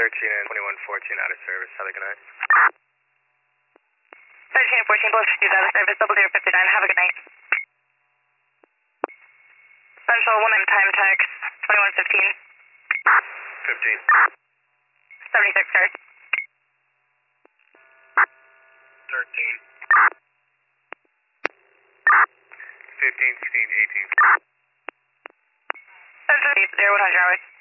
and 2114 out of service. Have a good night. 13 and 14, both shoes out of service, 0059. Have a good night. Central 1 and time text, 2115. 15. 76, sir. 13. 15, 16, 18. Central 100 hours.